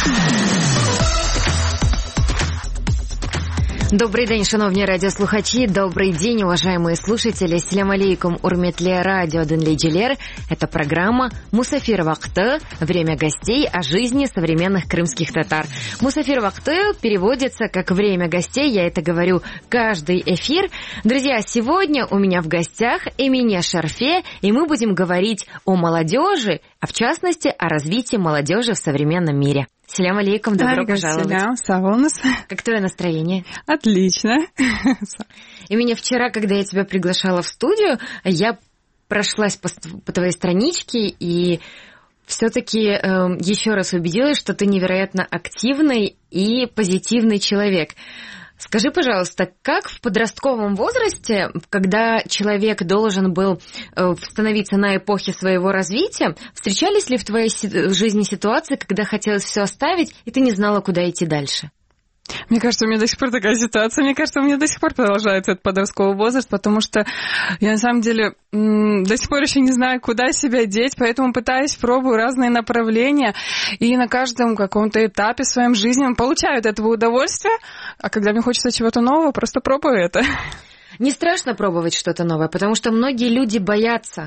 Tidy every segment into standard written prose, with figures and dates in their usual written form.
Добрий день, шановні радиослухачи, добрый день, уважаемые слушатели. Ассаляму алейкум, урметле радио Денлейджилер. Это программа «Мусафир Вакты», время гостей о жизни современных крымских татар. «Мусафир Вакты» переводится как «время гостей», я это говорю каждый эфир. Друзья, сегодня у меня в гостях Эмине Шарфе, и мы будем говорить о молодежи, а в частности о развитии молодежи в современном мире. Салям алейкум, добро пожаловать. Савонус. Как твое настроение? Отлично. И меня вчера, когда я тебя приглашала в студию, я прошлась по твоей страничке и все-таки еще раз убедилась, что ты невероятно активный и позитивный человек. Скажи, пожалуйста, как в подростковом возрасте, когда человек должен был становиться на эпохе своего развития, встречались ли в твоей жизни ситуации, когда хотелось все оставить, и ты не знала, куда идти дальше? Мне кажется, у меня до сих пор такая ситуация. Мне кажется, у меня до сих пор продолжается этот подростковый возраст, потому что я на самом деле до сих пор еще не знаю, куда себя деть, поэтому пытаюсь, пробую разные направления, и на каждом каком-то этапе в своем жизни получаю от этого удовольствие, а когда мне хочется чего-то нового, просто пробую это. Не страшно пробовать что-то новое, потому что многие люди боятся.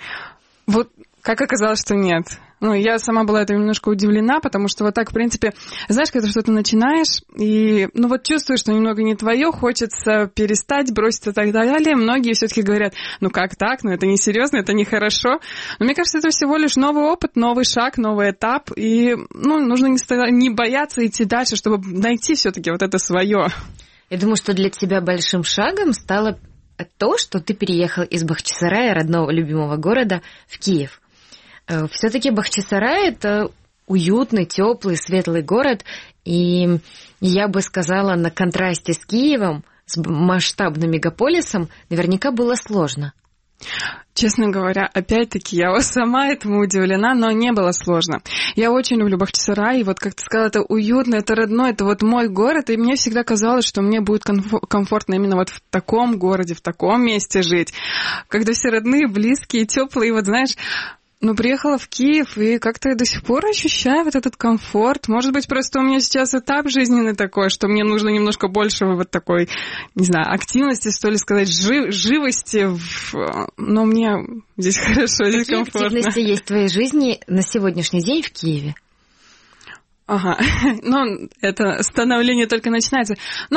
Вот как оказалось, что нет. Я сама была этим немножко удивлена, потому что вот так, в принципе, знаешь, когда что-то начинаешь, и, чувствуешь, что немного не твое, хочется перестать, бросить и так далее. Многие все-таки говорят, как так, это несерьезно, это нехорошо. Но мне кажется, это всего лишь новый опыт, новый шаг, новый этап, и, нужно не бояться идти дальше, чтобы найти все-таки вот это свое. Я думаю, что для тебя большим шагом стало то, что ты переехал из Бахчисарая, родного любимого города, в Киев. Все-таки Бахчисарай – это уютный, теплый, светлый город, и я бы сказала, на контрасте с Киевом, с масштабным мегаполисом, наверняка было сложно. Честно говоря, опять-таки, я сама этому удивлена, но не было сложно. Я очень люблю Бахчисарай, и вот, как ты сказала, это уютно, это родной, это вот мой город, и мне всегда казалось, что мне будет комфортно именно вот в таком городе, в таком месте жить, когда все родные, близкие, теплые, вот знаешь... приехала в Киев, и как-то я до сих пор ощущаю вот этот комфорт. Может быть, просто у меня сейчас этап жизненный такой, что мне нужно немножко больше вот такой, не знаю, активности, что ли сказать, живости. Но мне здесь хорошо, здесь комфортно. Какие активности есть в твоей жизни на сегодняшний день в Киеве? Ага, это становление только начинается.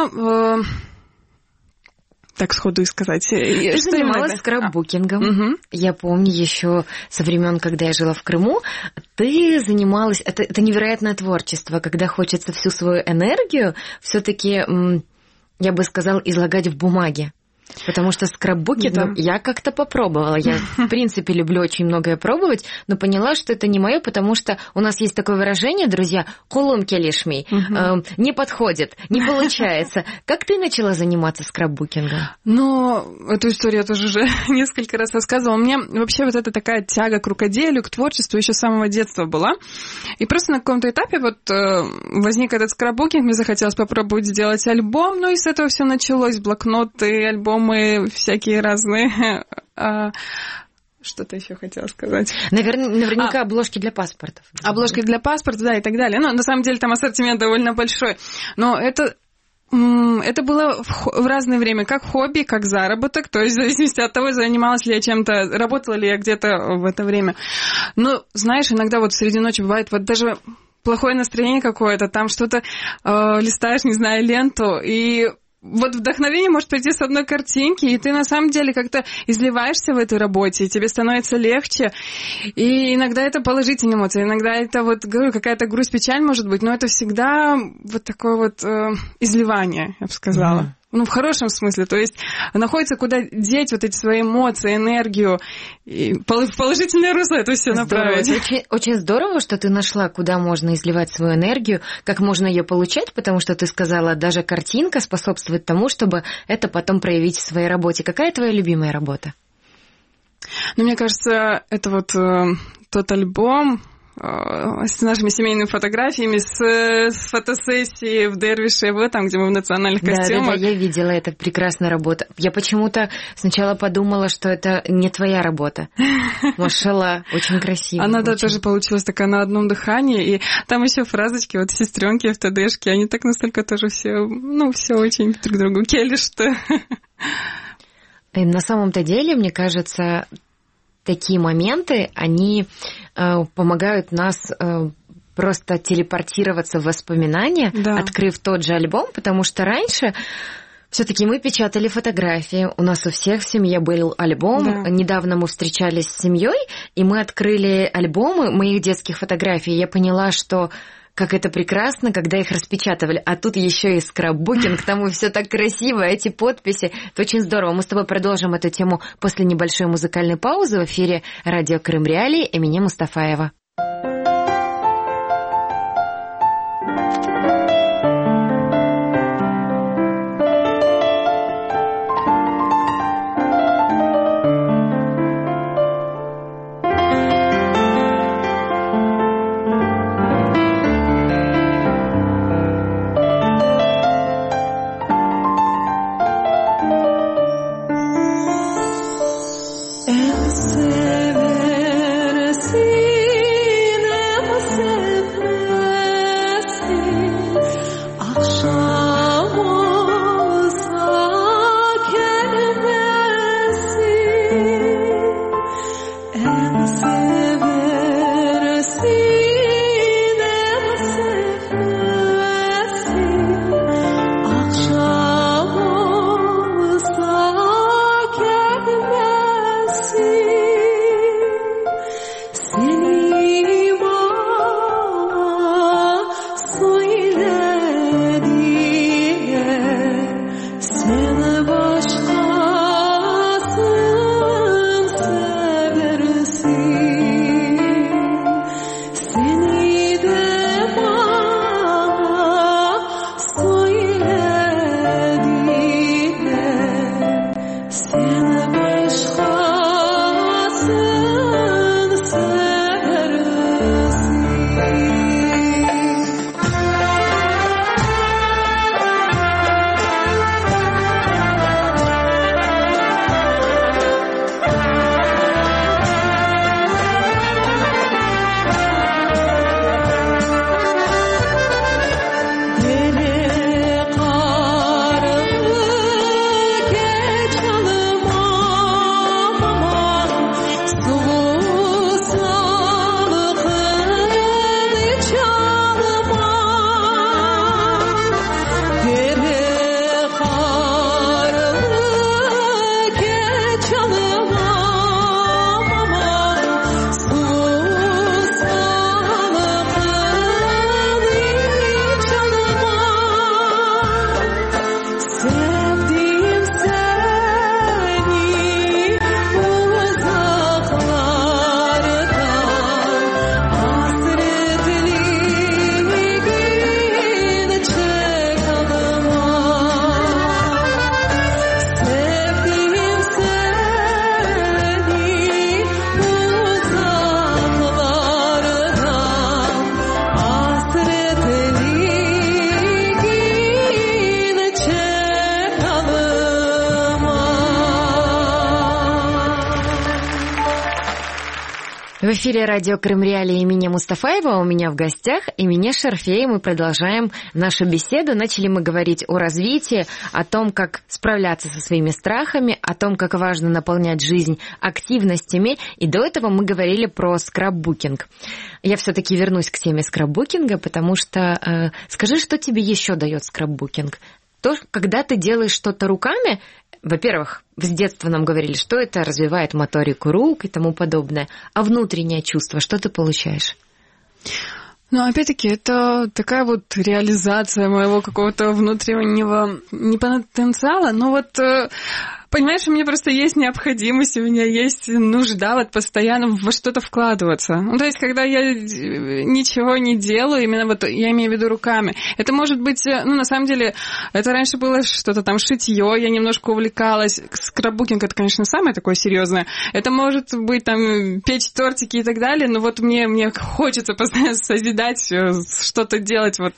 Так сходу и сказать. Ты занималась скраббукингом. Угу. Я помню еще со времен, когда я жила в Крыму, ты занималась... Это невероятное творчество, когда хочется всю свою энергию все-таки, я бы сказала, излагать в бумаге. Потому что скраббукингом я как-то попробовала. Я, в принципе, люблю очень многое пробовать, но поняла, что это не мое, потому что у нас есть такое выражение, друзья, «кулум келишми», не подходит, не получается. Как ты начала заниматься скраббукингом? Эту историю я тоже уже несколько раз рассказывала. У меня вообще вот эта такая тяга к рукоделию, к творчеству еще с самого детства была. И просто на каком-то этапе возник этот скраббукинг, мне захотелось попробовать сделать альбом, и с этого все началось, блокноты, альбомы, всякие разные. Что-то еще хотела сказать. Наверняка обложки для паспортов. Обложки для паспорта, да, и так далее. На самом деле там ассортимент довольно большой. Но это было в разное время, как хобби, как заработок, то есть в зависимости от того, занималась ли я чем-то, работала ли я где-то в это время. Знаешь, иногда среди ночи бывает даже плохое настроение какое-то, там что-то листаешь, не знаю, ленту, и вдохновение может прийти с одной картинки, и ты на самом деле как-то изливаешься в этой работе, и тебе становится легче. И иногда это положительные эмоции, иногда это говорю, какая-то грусть, печаль может быть, но это всегда такое изливание, я бы сказала. В хорошем смысле, то есть находится куда деть эти свои эмоции, энергию, и в положительное русло это все направить. Очень, очень здорово, что ты нашла, куда можно изливать свою энергию, как можно ее получать, потому что ты сказала, даже картинка способствует тому, чтобы это потом проявить в своей работе. Какая твоя любимая работа? Мне кажется, это тот альбом, с нашими семейными фотографиями, с фотосессии в Дервишево, там, где мы в национальных костюмах. Да, я видела, это прекрасная работа. Я почему-то сначала подумала, что это не твоя работа. Машалла, очень красиво. Она, да, тоже получилась такая на одном дыхании, и там еще фразочки, вот сестренки в ТДшке, они так настолько тоже все, все очень друг другу кели, что... И на самом-то деле, мне кажется, такие моменты, они помогают нас просто телепортироваться в воспоминания, да, открыв тот же альбом, потому что раньше все-таки мы печатали фотографии, у нас у всех в семье был альбом. Да. Недавно мы встречались с семьей, и мы открыли альбомы моих детских фотографий. Я поняла, что как это прекрасно, когда их распечатывали. А тут еще и скраббукинг, там и все так красиво, эти подписи. Это очень здорово. Мы с тобой продолжим эту тему после небольшой музыкальной паузы в эфире радио Крым Реалии Эмине Мустафаева. В эфире радио Крым Реалии Эмине Мустафаева, у меня в гостях Эмине Шарфей. Мы продолжаем нашу беседу. Начали мы говорить о развитии, о том, как справляться со своими страхами, о том, как важно наполнять жизнь активностями. И до этого мы говорили про скраббукинг. Я все-таки вернусь к теме скраббукинга, потому что скажи, что тебе еще дает скраббукинг? То, когда ты делаешь что-то руками, во-первых, с детства нам говорили, что это развивает моторику рук и тому подобное. А внутреннее чувство, что ты получаешь? Ну, опять-таки, это такая вот реализация моего какого-то внутреннего не потенциала, но вот Понимаешь, у меня просто есть необходимость, у меня есть нужда вот постоянно во что-то вкладываться. Ну, то есть, когда я ничего не делаю, именно вот я имею в виду руками. Это может быть, ну, на самом деле, это раньше было что-то там шитье, я немножко увлекалась. Скраббукинг — это, конечно, самое такое серьезное. Это может быть там печь тортики и так далее, но вот мне хочется постоянно созидать, что-то делать, вот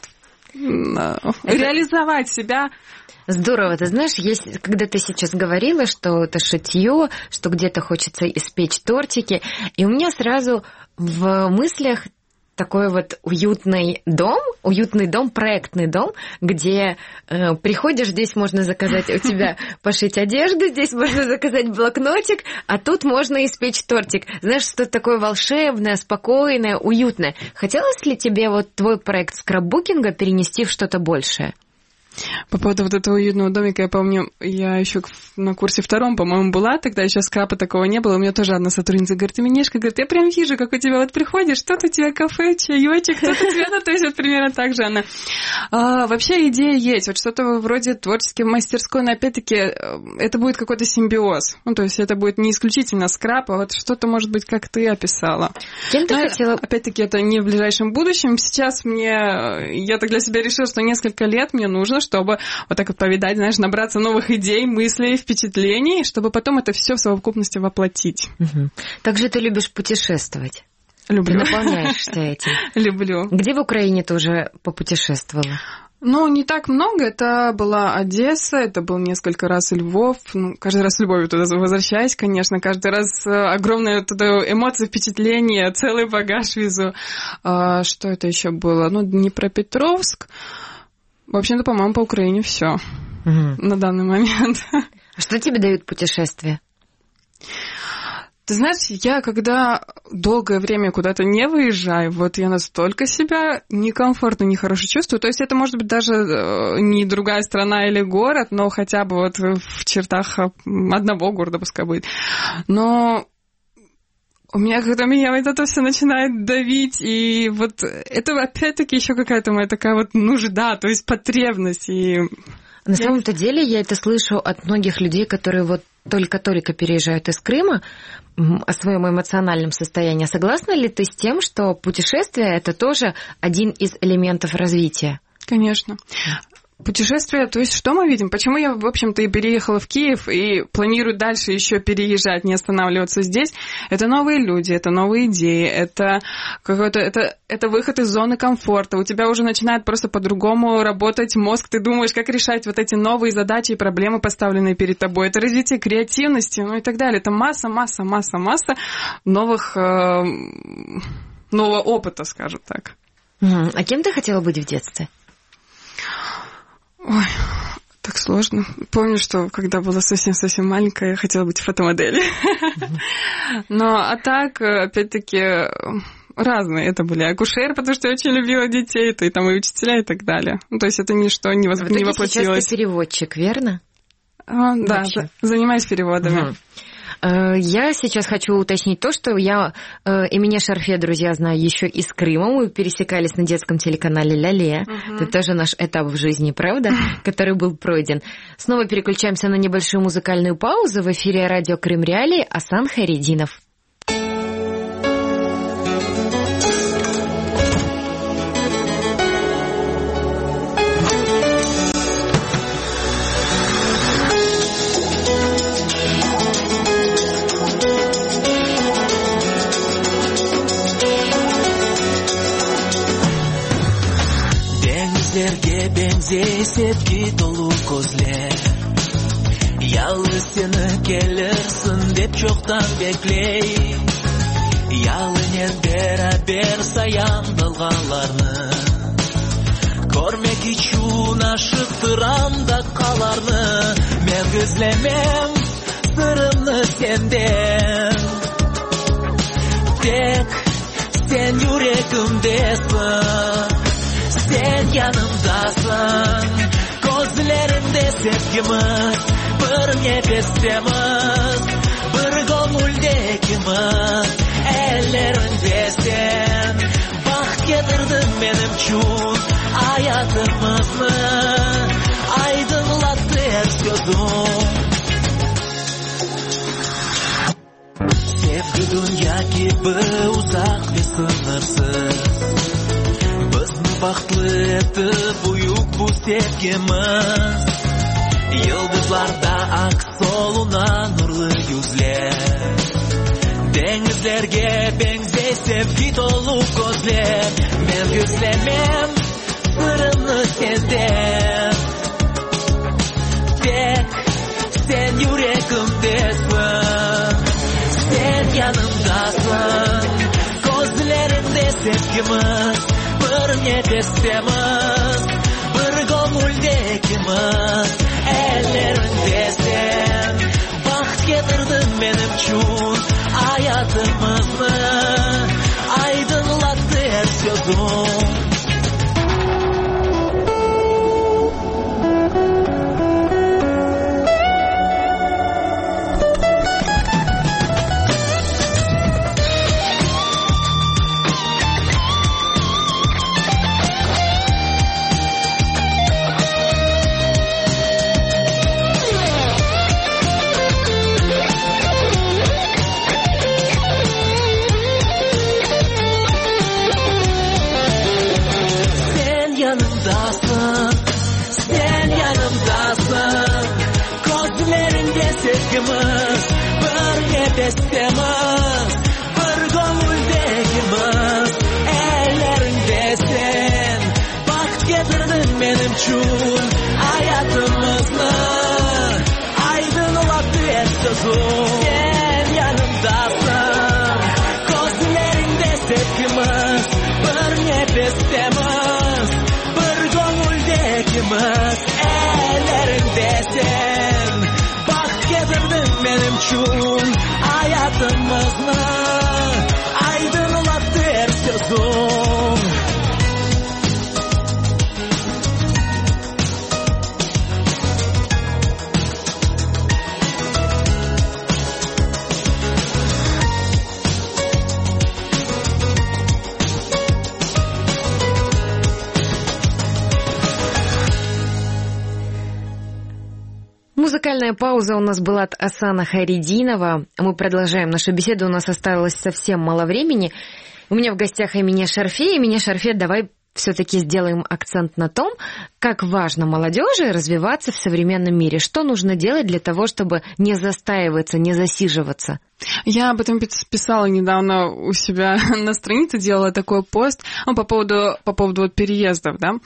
реализовать себя. Здорово. Ты знаешь, когда ты сейчас говорила, что это шитье, что где-то хочется испечь тортики, и у меня сразу в мыслях такой вот уютный дом, проектный дом, где приходишь, здесь можно заказать у тебя пошить одежду, здесь можно заказать блокнотик, а тут можно испечь тортик. Знаешь, что-то такое волшебное, спокойное, уютное. Хотелось ли тебе вот твой проект скраббукинга перенести в что-то большее? По поводу вот этого уютного домика, я помню, я еще на курсе 2, по-моему, была, тогда еще скрапа такого не было. У меня тоже одна сотрудница говорит: Минешка, говорит, я прям вижу, как у тебя вот приходишь, что-то у тебя кафе, чаечек, что-то у тебя, ну, то есть вот примерно так же она. Вообще идея есть, вот что-то вроде творческой мастерской, но опять-таки это будет какой-то симбиоз. Ну, то есть это будет не исключительно скрап, а вот что-то, может быть, как ты описала. Кем ты хотела? Опять-таки это не в ближайшем будущем. Сейчас я так для себя решила, что несколько лет мне нужно, чтобы вот так вот повидать, знаешь, набраться новых идей, мыслей, впечатлений, чтобы потом это все в совокупности воплотить. Угу. Также ты любишь путешествовать. Люблю. Ты наполняешься этим. Люблю. Где в Украине ты уже попутешествовала? Ну, не так много. Это была Одесса, это был несколько раз Львов. Ну, каждый раз с любовью туда возвращаюсь, конечно. Каждый раз огромные туда эмоции, впечатления, целый багаж везу. Что это еще было? Ну, Днепропетровск. В общем-то, по-моему, по Украине все на данный момент. А что тебе дают путешествия? Ты знаешь, я когда долгое время куда-то не выезжаю, вот я настолько себя некомфортно, нехорошо чувствую. То есть это может быть даже не другая страна или город, но хотя бы вот в чертах одного города пускай будет. Но у меня, когда меня вот это все начинает давить, и вот это опять-таки еще какая-то моя такая вот нужда, то есть потребность. И на самом-то деле я это слышу от многих людей, которые вот только-только переезжают из Крыма, о своем эмоциональном состоянии. Согласна ли ты с тем, что путешествие – это тоже один из элементов развития? Конечно. Путешествие, то есть что мы видим? Почему я, в общем-то, и переехала в Киев и планирую дальше еще переезжать, не останавливаться здесь? Это новые люди, это новые идеи, это какой-то, это выход из зоны комфорта. У тебя уже начинает просто по-другому работать мозг. Ты думаешь, как решать вот эти новые задачи и проблемы, поставленные перед тобой. Это развитие креативности, ну и так далее. Это масса нового опыта, скажем так. А кем ты хотела быть в детстве? Ой, так сложно. Помню, что когда была совсем-совсем маленькая, я хотела быть фотомоделью. Но, а так, опять-таки, разные это были. Акушер, потому что я очень любила детей, то и там и учителя, и так далее. Ну, то есть это ничто не воплотилось. Сейчас ты переводчик, верно? Да, занимаюсь переводами. Я сейчас хочу уточнить то, что я Эмине Шарфе, друзья, знаю еще из Крыма. Мы пересекались на детском телеканале «Ля-Ле». Это тоже наш этап в жизни, правда, который был пройден. Снова переключаемся на небольшую музыкальную паузу. В эфире радио Крым Реалии Асан Хайрединов. Бензей сепки толу көзлер Ялы сені келерсің деп жоқтан беклей Ялынен бер саян далғаларны Көрмек үшін ашықтырам да қаларны Мен күзлемем сырымны сенден Тек сен жүрегімдесің Sen yanımdasın Gözlerinde sevgimiz Bir nefestemiz Bir gönüldekimiz Ellerinde sen Bak getirdin benim için Hayatımızı Aydınlattı her sözüm uzaq ve sınırsız. Bizni baxtlı etib buyuk bu sevgimiz. Yıldızlarda aksolunan nurlu yüzler. Denizlerge benzey sevgi dolu gözler. Men gözlemem sırrını senden. Tek sen yüreğimdesin. Sen yanımdasın. Gözlerinde sevgimiz. Bir nefestemiz. Bir gönüldekimiz. Ellerinde sen. Baxt getirdin benim için. Hayatımızı aydınlattı her sözüm. Sen yanımdasın. Gözlerinde sevgimiz. Bir nefestemiz. Bir gönüldekimiz. Ellerinde sen. Baxt getirdin benim için. Hayatımızı aydınlattı her sözüm. Sen yanımdasın. Gözlerinde sevgimiz. Bir nefestemiz. Ellerinde sen. Baxt getirdin benim için. Hayatımızı aydınlattı her sözüm. Музыкальная пауза у нас была от Асана Хайридинова. Мы продолжаем нашу беседу, у нас осталось совсем мало времени. У меня в гостях Эмине Шарфе. Эмине Шарфе, давай все-таки сделаем акцент на том, как важно молодежи развиваться в современном мире. Что нужно делать для того, чтобы не застаиваться, не засиживаться? Я об этом писала недавно у себя на странице, делала такой пост по поводу вот переездов, да.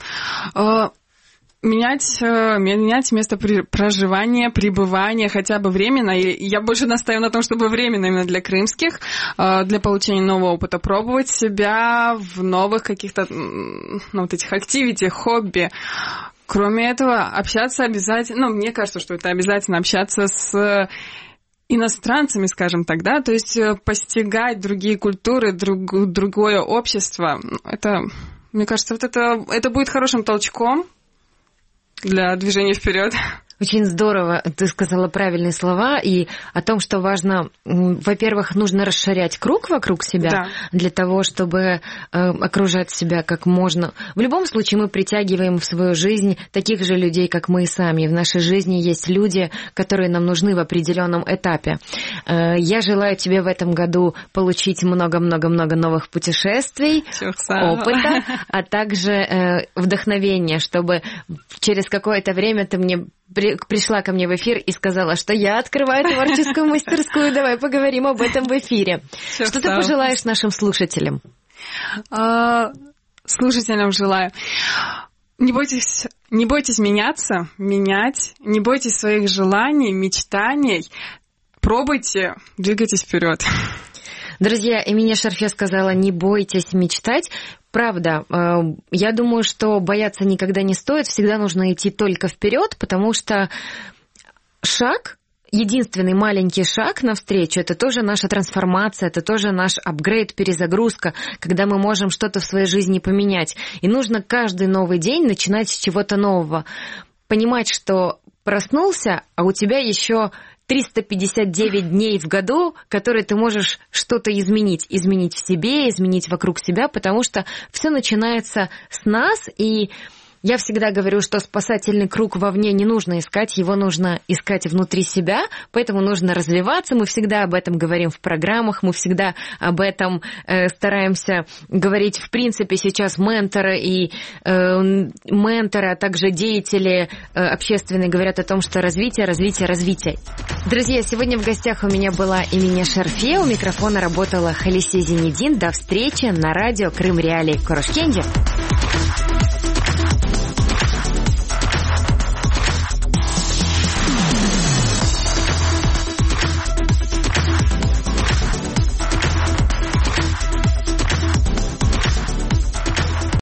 Менять место проживания, пребывания хотя бы временно. И я больше настаиваю на том, чтобы временно именно для крымских, для получения нового опыта, пробовать себя в новых каких-то вот этих активити, хобби. Кроме этого, общаться обязательно, мне кажется, что это обязательно общаться с иностранцами, скажем так, да, то есть постигать другие культуры, другое общество. Это, мне кажется, вот это будет хорошим толчком для движения вперед. Очень здорово, ты сказала правильные слова и о том, что важно, во-первых, нужно расширять круг вокруг себя, да, для того, чтобы окружать себя как можно. В любом случае мы притягиваем в свою жизнь таких же людей, как мы и сами. В нашей жизни есть люди, которые нам нужны в определенном этапе. Я желаю тебе в этом году получить много-много-много новых путешествий, опыта, а также вдохновения, чтобы через какое-то время ты мне пришла ко мне в эфир и сказала, что я открываю творческую мастерскую. Давай поговорим об этом в эфире. Что ты пожелаешь нашим слушателям? Слушателям желаю. Не бойтесь меняться, менять. Не бойтесь своих желаний, мечтаний. Пробуйте, двигайтесь вперед. Друзья, Эмине Шарфе сказала, не бойтесь мечтать. Правда, я думаю, что бояться никогда не стоит, всегда нужно идти только вперед, потому что шаг, единственный маленький шаг навстречу, это тоже наша трансформация, это тоже наш апгрейд, перезагрузка, когда мы можем что-то в своей жизни поменять. И нужно каждый новый день начинать с чего-то нового. Понимать, что проснулся, а у тебя еще 359 дней в году, которые ты можешь что-то изменить в себе, изменить вокруг себя, потому что все начинается с нас, и Я всегда говорю, что спасательный круг вовне не нужно искать, его нужно искать внутри себя, поэтому нужно развиваться. Мы всегда об этом говорим в программах, мы всегда об этом стараемся говорить. В принципе, сейчас менторы, а также деятели общественные говорят о том, что развитие. Друзья, сегодня в гостях у меня была Эмине Шарфе, у микрофона работала Халисе Зинедин. До встречи на радио Крым Реалии. Корошкенди.